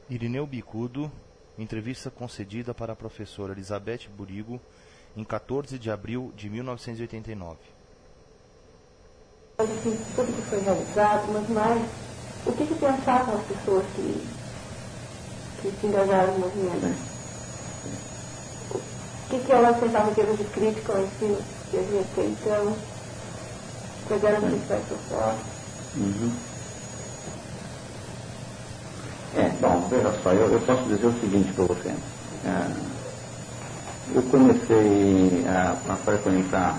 Irineu Bicudo, entrevista concedida para a professora Elizabeth Burigo em 14 de abril de 1989. Assim, tudo que foi realizado, mas mais, o que pensavam as pessoas que se engajaram no movimento? O que elas pensavam em termos de crítica ao ensino que havia até então? Quais eram as principais propostas? Bom, veja só, eu posso dizer o seguinte para você. Eu comecei a frequentar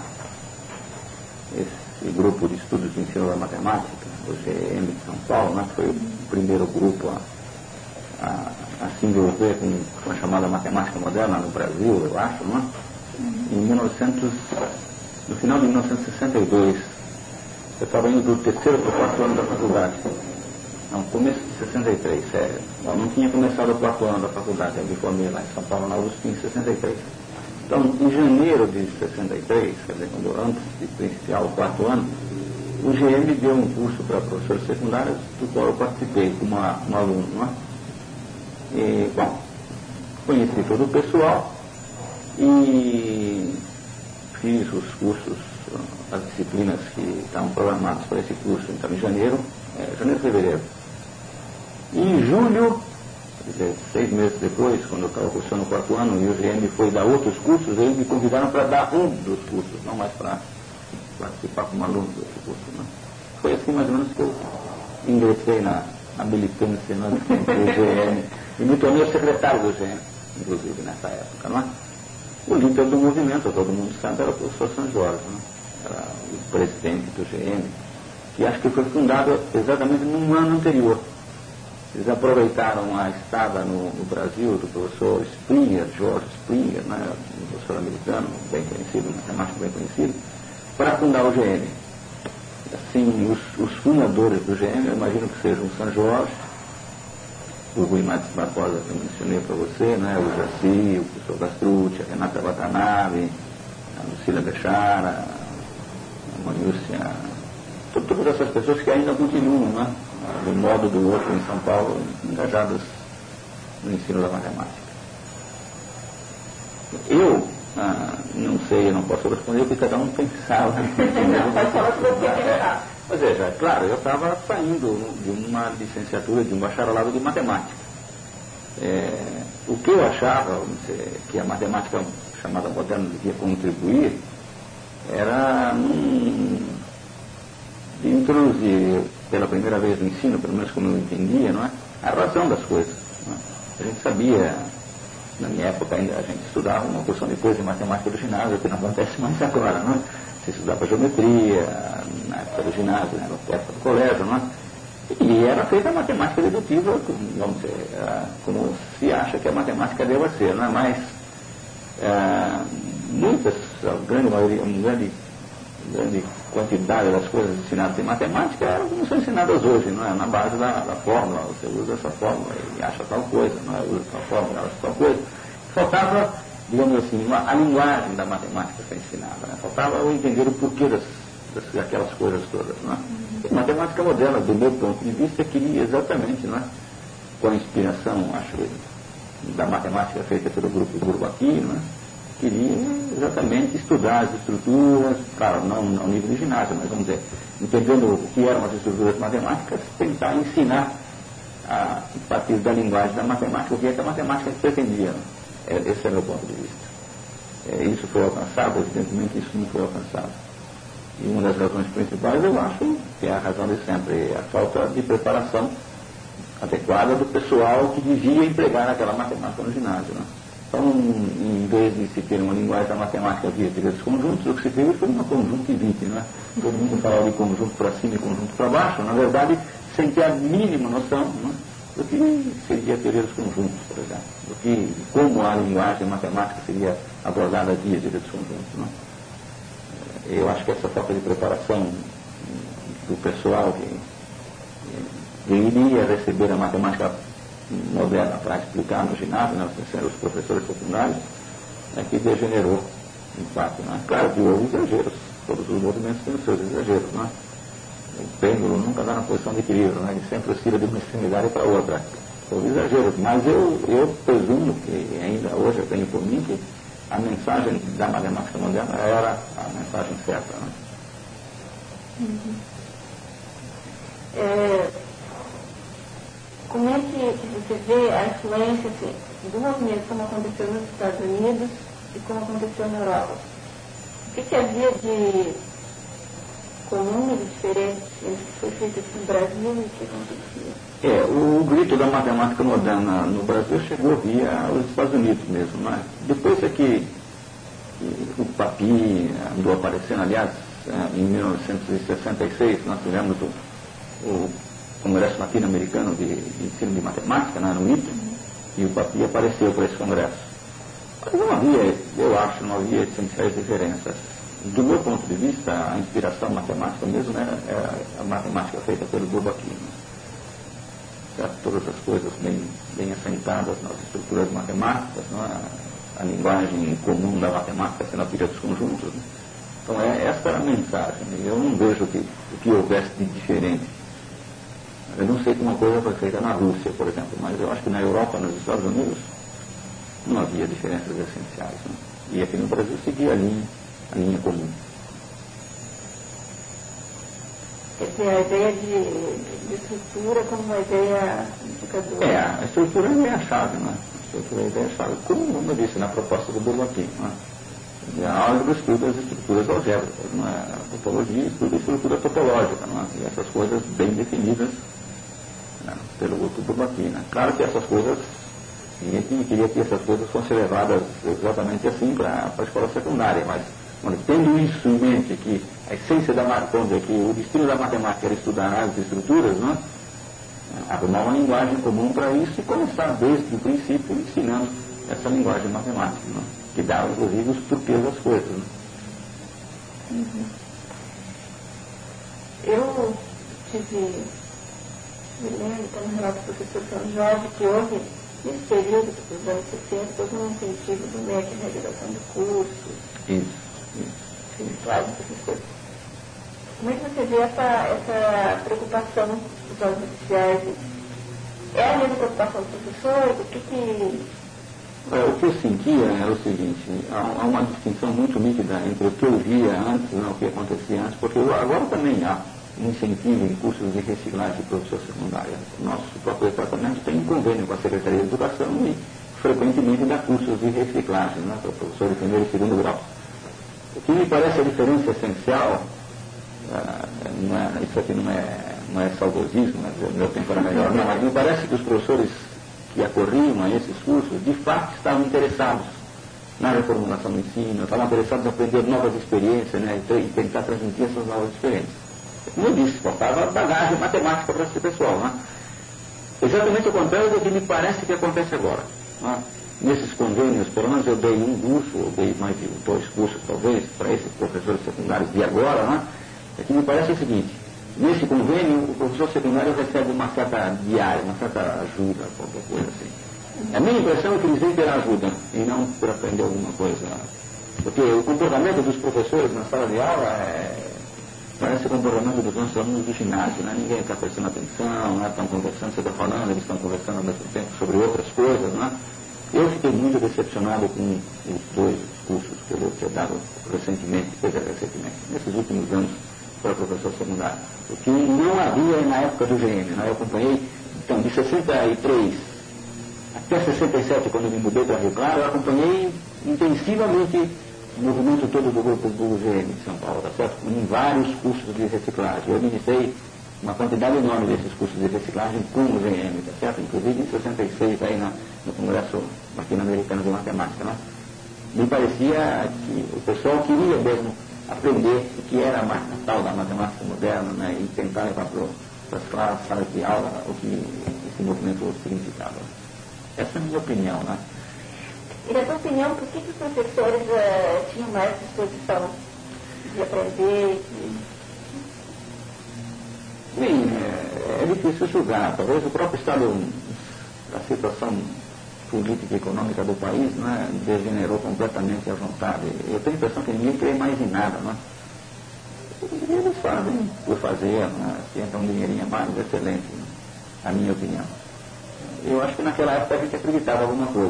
esse grupo de estudos de ensino da matemática, o GM de São Paulo, né, que foi o primeiro grupo a se envolver com a chamada matemática moderna no Brasil, eu acho, né? No final de 1962, eu estava indo do terceiro para o quarto ano da faculdade. Não, começo de 63, sério. Eu não tinha começado o quarto ano da faculdade, eu me formei lá em São Paulo, na USP, em 63. Então, em janeiro de 63, quer dizer, antes de iniciar o quarto ano, o GM deu um curso para professores secundários, do qual eu participei como um aluno, não é? E, bom, conheci todo o pessoal e fiz os cursos, as disciplinas que estavam programadas para esse curso, então, em janeiro, fevereiro. E em julho, quer dizer, 6 meses depois, quando eu estava cursando o quarto ano e o GM foi dar outros cursos, eles me convidaram para dar um dos cursos, não mais para participar como aluno do outro curso. Né? Foi assim mais ou menos que eu ingressei na militância, né, do GM e me tornei o secretário do GM, inclusive nessa época. Não é? O líder do movimento, todo mundo sabe, era o professor São Jorge, né? Era o presidente do GM, que acho que foi fundado exatamente num ano anterior. Eles aproveitaram a estada no Brasil do professor Springer, George Springer, né, um professor americano bem conhecido, um matemático bem conhecido, para fundar o GM. Assim, os fundadores do GM, eu imagino que sejam o São Jorge, o Rui Matos Barbosa, que eu mencionei para você, né, o Jaci, o professor Gastrucci, a Renata Watanabe, a Lucila Bechara, a Manúcia, todas essas pessoas que ainda continuam, né, de um modo ou do outro em São Paulo, engajadas no ensino da matemática. Eu não sei, eu não posso responder o que cada um pensava. Pode falar o que você pensava. Mas veja, claro, eu estava saindo de uma licenciatura, de um bacharelado de matemática. O que eu achava, vamos dizer, que a matemática chamada moderna devia contribuir era de introduzir pela primeira vez no ensino, pelo menos como eu entendia, não é? A razão das coisas. Não é? A gente sabia, na minha época ainda a gente estudava uma porção de coisas em matemática do ginásio, que não acontece mais agora, não é? Se estudava geometria, na época do ginásio, na época do colégio, não é? E era feita a matemática dedutiva, vamos dizer, como se acha que a matemática deva ser, não é? Mas muitas, a grande maioria, grande quantidade das coisas ensinadas em matemática eram como são ensinadas hoje, não é? Na base da fórmula, você usa essa fórmula e acha tal coisa, não é? Usa tal fórmula, acha tal coisa. Faltava, digamos assim, a linguagem da matemática ser ensinada, né? Faltava eu entender o porquê daquelas coisas todas, não é? A matemática moderna, do meu ponto de vista, queria exatamente, não é? Com a inspiração, acho, da matemática feita pelo grupo Bourbaki, não é? Queria exatamente estudar as estruturas, claro, não ao nível de ginásio, mas vamos dizer, entendendo o que eram as estruturas matemáticas, tentar ensinar a partir da linguagem da matemática o que é que a matemática pretendia. Esse é o meu ponto de vista. Isso foi alcançado, evidentemente isso não foi alcançado. E uma das razões principais, eu acho, que é a razão de sempre, a falta de preparação adequada do pessoal que devia empregar aquela matemática no ginásio, né? Então, em vez de se ter uma linguagem da matemática via três conjuntos, o que se teve foi uma conjuntivite, né? Todo mundo falava de conjunto para cima e conjunto para baixo, na verdade, sem ter a mínima noção, né, do que seria teoria dos conjuntos, por exemplo, como a linguagem matemática seria abordada via teoria dos conjuntos, né? Eu acho que essa falta de preparação do pessoal que iria receber a matemática moderna para explicar no ginásio, né, os professores secundários, que degenerou, em fato. Né? Claro que houve exageros, todos os movimentos têm os seus exageros. Né? O pêndulo nunca dá na posição de equilíbrio, né? Ele sempre oscila de uma extremidade para outra. houve exageros, mas eu presumo que ainda hoje eu tenho por mim que a mensagem da matemática moderna era a mensagem certa. Né? Como é que você vê a influência assim, do movimento como aconteceu nos Estados Unidos e como aconteceu na Europa? O que havia de comum e diferente entre o que foi feito aqui no Brasil e o que acontecia? O grito da matemática moderna no Brasil chegou via os Estados Unidos mesmo. Né? Depois é que o Papi andou aparecendo, aliás, em 1966 nós tivemos o Congresso Latino-Americano de Ensino de Matemática, né, no ITA, e o Papi apareceu para esse congresso. Mas não havia, eu acho, não havia essenciais diferenças. Do meu ponto de vista, a inspiração matemática mesmo era a matemática feita pelo Bourbaki. Todas as coisas bem assentadas nas estruturas matemáticas, a linguagem comum da matemática sendo a teoria dos conjuntos. Né? Então, essa era a mensagem. Eu não vejo o que houvesse de diferente. Eu não sei como uma coisa foi feita na Rússia, por exemplo, mas eu acho que na Europa, nos Estados Unidos, não havia diferenças essenciais. Né? E aqui no Brasil seguia a linha comum. Quer dizer, a ideia de estrutura como uma ideia indicadora. A estrutura é a ideia-chave, né? A estrutura é a ideia-chave. Como eu disse na proposta do Bourbaki, né? A álgebra estuda as estruturas algébricas, não é? A topologia estuda a estrutura topológica, não é? E essas coisas bem definidas, né, pelo Bourbaki. Né? Claro que essas coisas, ninguém queria que essas coisas fossem levadas exatamente assim para a escola secundária, mas tendo isso em mente, que a essência da matemática, que o destino da matemática era estudar as estruturas, não é? Arrumar uma linguagem comum para isso e começar desde o princípio ensinando essa linguagem matemática, não é? Que dá, inclusive, os porquês das coisas. Né? Eu me lembro, está no relato do professor São Jorge, que houve, nesse período dos anos 60, todo um incentivo do MEC na realização de cursos. Isso. Essas coisas. Como é que você vê essa preocupação dos órgãos oficiais? É a mesma preocupação dos professores? O que eu sentia era o seguinte, há uma distinção muito nítida entre o que eu via antes e o que acontecia antes, porque agora também há um incentivo em cursos de reciclagem de professor secundário. Nosso próprio departamento tem um convênio com a Secretaria de Educação e frequentemente dá cursos de reciclagem, né, para professor de primeiro e segundo grau. O que me parece a diferença essencial, isso aqui não é saudosismo, meu tempo era melhor, não, mas me parece que os professores que acorriam a esses cursos, de fato estavam interessados na reformulação do ensino, estavam interessados em aprender novas experiências, né, e tentar transmitir essas novas experiências. Como eu disse, faltava bagagem matemática para esse pessoal. Né? Exatamente o contrário do que me parece que acontece agora. Né? Nesses convênios, pelo menos eu dei um curso, ou dei mais de 2 cursos talvez, para esses professores secundários de agora, né? É que me parece o seguinte, nesse convênio o professor secundário recebe uma certa diária, uma certa ajuda, qualquer coisa assim. A minha impressão é que eles vêm pela ajuda e não por aprender alguma coisa. Porque o comportamento dos professores na sala de aula parece o comportamento dos nossos alunos do ginásio, né? Ninguém está prestando atenção, né? Estão conversando, você está falando, eles estão conversando ao mesmo tempo sobre outras coisas, né? Eu fiquei muito decepcionado com os 2 cursos que eu devo ter dado recentemente, nesses últimos anos, para professor secundário. O que não havia na época do GM. Né? Eu acompanhei, então, de 63 até 67, quando eu me mudei para Rio Claro, eu acompanhei intensivamente o movimento todo do grupo do GM de São Paulo, tá certo? Em vários cursos de reciclagem. Eu administrei uma quantidade enorme desses cursos de reciclagem com o GM, tá certo? Inclusive em 66, aí no Congresso Latino-Americano de Matemática, né? Me parecia que o pessoal queria mesmo aprender o que era a tal da matemática moderna, né? E tentar levar para as classes, salas de aula, o que esse movimento significava. Essa é a minha opinião, né? E na sua opinião, por que os professores tinham mais disposição de aprender? Bem, é difícil julgar. Talvez o próprio estado, a situação política e econômica do país, né, degenerou completamente a vontade. Eu tenho a impressão que ninguém crê mais em nada. Né? Eles fazem por fazer, né? Se entra um dinheirinho a mais, excelente, né? A minha opinião. Eu acho que naquela época a gente acreditava alguma coisa.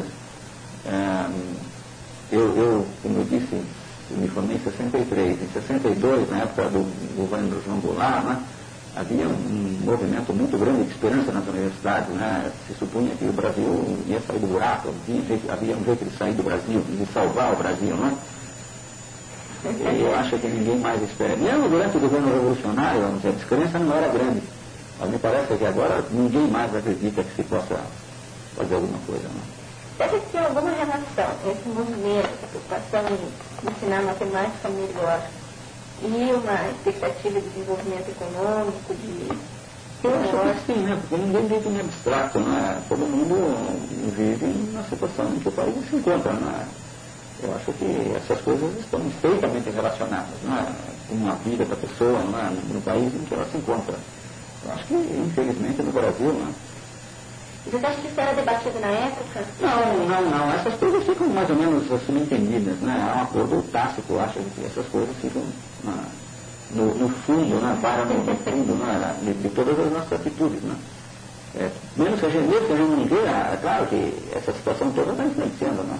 Como eu disse, eu me formei em 63. Em 62, na época do governo João Goulart, né, havia um movimento muito grande de esperança nas universidades. Né? Se supunha que o Brasil ia sair do buraco, havia um jeito de sair do Brasil, de salvar o Brasil. Né? E eu acho que ninguém mais espera. Mesmo durante o governo revolucionário, vamos dizer, a descrença não era grande. Mas me parece que agora ninguém mais acredita que se possa fazer alguma coisa. Né? Deve ter alguma relação entre o movimento, a preocupação em ensinar matemática melhor e uma expectativa de desenvolvimento econômico, Eu acho que sim, né? Porque ninguém vive em abstrato, né? Todo mundo vive na situação em que o país se encontra, né? Eu acho que essas coisas estão estreitamente relacionadas, né? Com a vida da pessoa, né? No país em que ela se encontra. Eu acho que, infelizmente, no Brasil, né? Você acha que isso era debatido na época? Não. Essas coisas ficam mais ou menos subentendidas, né? Há um acordo tácito, eu acho que essas coisas ficam no fundo, né? Para no fundo, né? De todas as nossas atitudes, né? Mesmo que a gente não vê, é claro que essa situação toda está influenciando, né?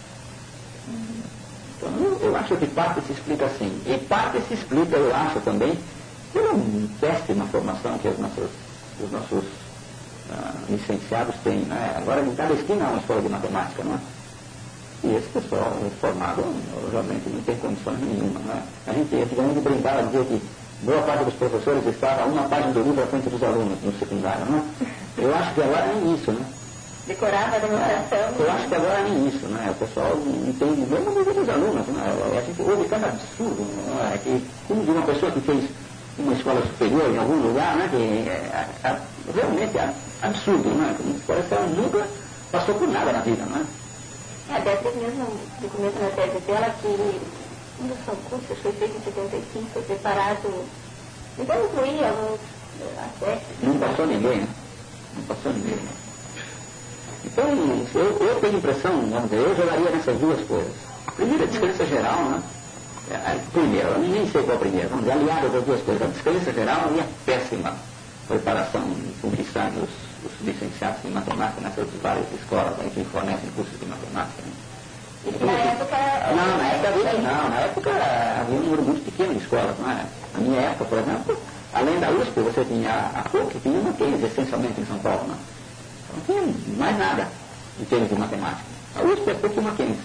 Então, eu acho que parte se explica assim. E parte se explica, eu acho também, pela péssima formação que os nossos licenciados têm, né? Agora em cada esquina há uma escola de matemática, não é? E esse pessoal formado, obviamente, não tem condições nenhuma, né? A gente antigamente brincava dizer que boa parte dos professores estava a uma página do livro à frente dos alunos no secundário, né? Eu acho que agora nem isso, né? Decorava a demonstração. Eu acho que agora nem isso, né? O pessoal não entende mesmo nível dos alunos, né? A gente ouve cada absurdo, né? Que, como de uma pessoa que fez uma escola superior em algum lugar, né? Que realmente é absurdo, né? Parece que ela nunca passou por nada na vida, né? Até mesmo documento na tese dela que um dos concursos foi feito em 75, foi preparado, então incluía alguns aspectos. Não passou ninguém, né? Não passou ninguém. Então, eu tenho a impressão, vamos dizer, eu jogaria nessas duas coisas. A primeira, a descrença geral, né? Primeiro, eu nem sei qual é a primeira, vamos dizer, aliada das duas coisas. A descrença geral e a péssima preparação conquistada os licenciados em matemática nessas várias escolas aí que fornecem cursos de matemática. Né? E na época... Não, na época havia um número muito pequeno de escolas. Não é? Na minha época, por exemplo, além da USP, você tinha a PUC, tinha uma Mackenzie, essencialmente em São Paulo. Né? Não tinha mais nada em termos de matemática. A USP é PUC e uma Mackenzie.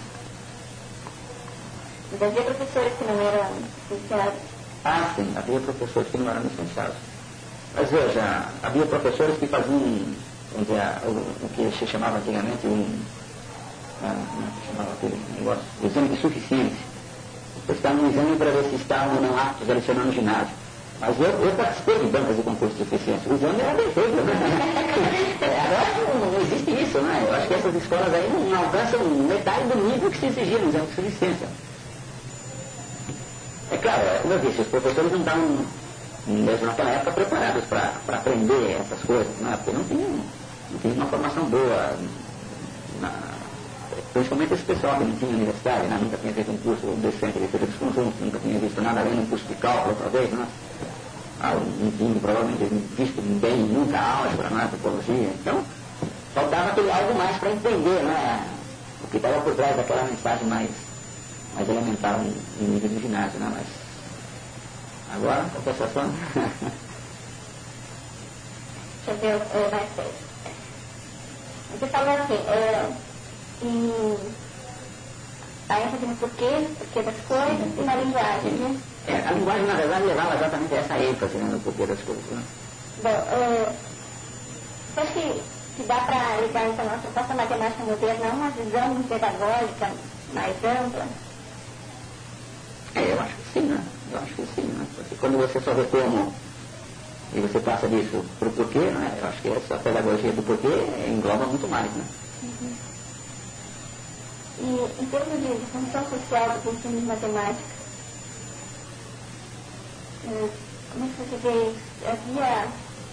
Mas havia professores que não eram licenciados? Ah, sim, havia professores que não eram licenciados. Mas veja, havia professores que faziam, vamos dizer, o que se chamava antigamente aquele negócio, o exame de suficiência. Eles estavam no exame para ver se estavam ou não aptos a lecionar no ginásio. Mas eu participei de bancas de concurso de suficiência. O exame era bem feito, né? Agora não existe isso, né? Eu acho que essas escolas aí não alcançam metade do nível que se exigia no exame de suficiência. É claro, como eu disse, os professores não estavam, mesmo naquela época, preparados para aprender essas coisas, né? Porque não tinha uma formação boa, principalmente esse pessoal que não tinha universidade, né? Nunca tinha feito um curso decente de teoria dos conjuntos, nunca tinha visto nada além de um curso de cálculo, talvez, né? Não tinha provavelmente visto bem nunca álgebra, né? Topologia. Então, faltava aquele algo mais para entender, né? O que estava por trás daquela mensagem mais elementar no nível de ginásio, né? Mas agora, a compensação... Deixa eu ver mais coisa. Você falou assim, a ênfase no porquê das coisas e na linguagem, né? A linguagem, na verdade, levava exatamente a essa ênfase, né, no porquê das coisas, né? Bom, você acha que dá para ligar, então, a proposta matemática moderna a uma visão pedagógica mais ampla? Eu acho que sim, né? Porque quando você só vê como e você passa disso para o porquê, né? Eu acho que essa pedagogia do porquê engloba muito mais, né? Uhum. E em termos de função social do ensino de matemática, como é que você vê isso?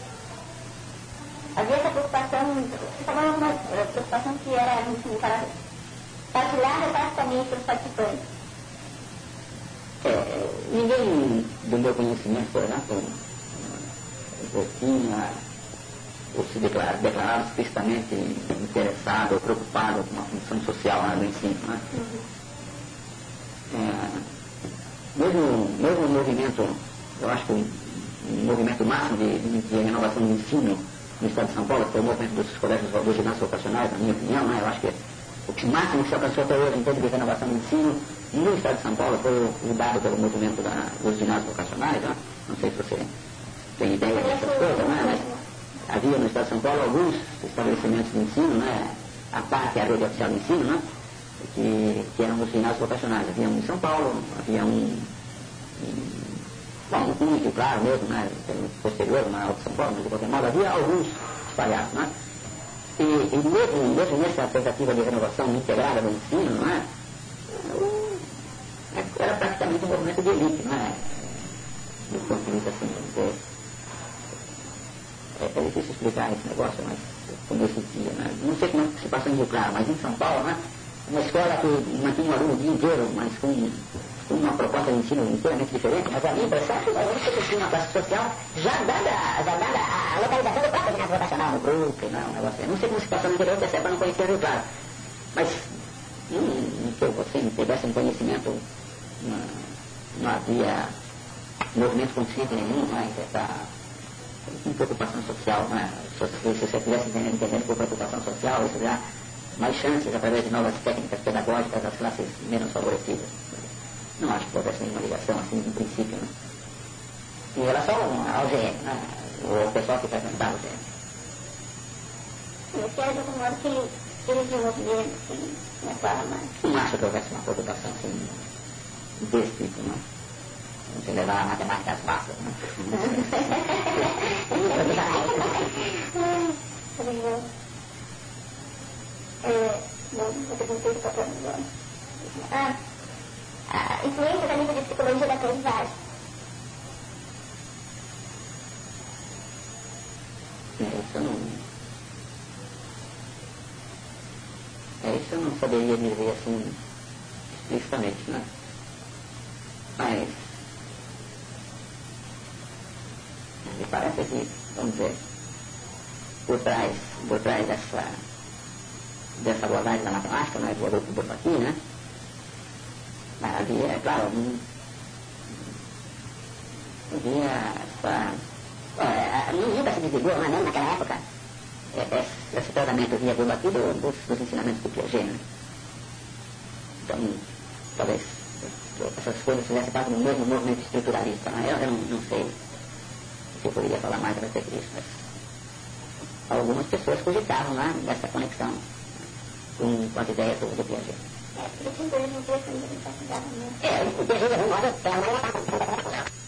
Havia essa preocupação, você falou uma preocupação que era, enfim, partilhada praticamente pelos participantes. Ninguém do meu conhecimento, por exemplo, eu tinha ou se declarava explicitamente interessado ou preocupado com a função social, né, do ensino. Né? Mesmo o movimento, eu acho que o movimento máximo de renovação do ensino no Estado de São Paulo, que foi o movimento dos colégios dos ginásios vocacionais, na minha opinião, né, eu acho que o máximo que se alcançou até hoje em termos de renovação do ensino no Estado de São Paulo foi o dado pelo movimento dos ginásios vocacionais. Né? Não sei se você tem ideia dessas coisas, né? Mas havia no Estado de São Paulo alguns estabelecimentos de ensino, né? A parte a rede oficial de ensino, né? Que eram os ginásios vocacionais. Havia um em São Paulo, havia um único, claro mesmo, né? Posterior, na Alta São Paulo, mas de qualquer modo havia alguns espalhados, né? E mesmo nessa tentativa de renovação integrada do ensino, não é? Era praticamente um movimento de elite, não é? Do ponto de vista assim, dizer, é difícil explicar esse negócio, mas como eu sentia, né? Não sei como é que se passa em Rio Claro, mas em São Paulo, né? Uma escola que mantinha um aluno o dia inteiro, mas com uma proposta de ensino inteiramente diferente, mas a minha impressão é que tinha uma classe social já dada a localização do próprio ginásio vocacional no grupo, não, um negócio. Não sei como se passou no interior, porque eu não conhecia o Rio Claro, mas que eu assim, tivesse um conhecimento, não havia movimento consciente nenhum, né, com preocupação social, né? Se você tivesse entendendo por preocupação social, isso dá mais chances através de novas técnicas pedagógicas às classes menos favorecidas. Não acho que houvesse nenhuma ligação assim no princípio, né? Em relação ao GM, né? O pessoal que frequentava o GM. Eu quero de algum modo que eles desenvolveram, assim, na forma. Não acho que houvesse uma preocupação assim desse tipo, não. Você levar a matemática às massas, né? Eu perguntei para a influência da nível de psicologia da aprendizagem. Isso eu não saberia dizer assim explicitamente, né? Mas me parece que, vamos dizer, por trás dessa abordagem da matemática, né, que eu boto aqui, né? Mas havia, é claro, havia essa... nunca se desligou, né, mesmo naquela época, esse tratamento via globo aqui dos ensinamentos do Piaget, né? Então, talvez essas coisas fizessem parte do mesmo movimento estruturalista, né? Eu não sei se eu poderia falar mais a respeito disso, mas algumas pessoas cogitavam lá dessa conexão com as ideias do Piaget. Porque tem coisas no texto que a gente não está cuidando, né? O Piaget, de algum modo, é uma